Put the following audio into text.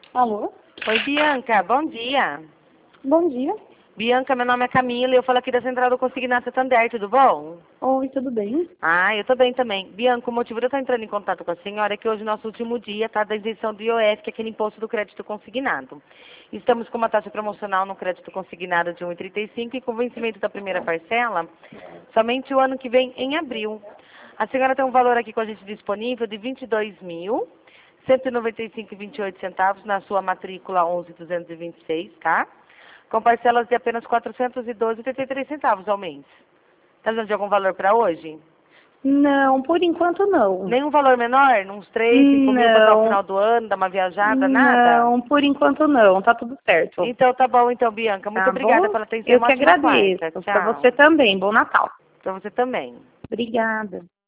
Alô? Oi, Bianca, bom dia. Bom dia. Bianca, meu nome é Camila e eu falo aqui da Central do Consignado Santander, tudo bom? Oi, tudo bem? Ah, eu tô bem também. Bianca, o motivo de eu estar entrando em contato com a senhora é que hoje é nosso último dia, tá, da isenção do IOF, que é aquele imposto do crédito consignado. Estamos com uma taxa promocional no crédito consignado de 1,35 e com o vencimento da primeira parcela somente o ano que vem, em abril. A senhora tem um valor aqui com a gente disponível de R$ 22.195,28 na sua matrícula 11.226, tá? Com parcelas de apenas R$ 412,83 ao mês. Está dando de algum valor para hoje? Não, por enquanto não. Nenhum valor menor? Uns 3, 5 mil para o Não, final do ano, dar uma viajada, nada? não, por enquanto não. Tá tudo certo. Então tá bom, então, Bianca. Muito Tá obrigada bom? pela atenção. Eu Uma que ótima agradeço. quarta. Para Tchau. você também. Bom Natal. Para você também. Obrigada.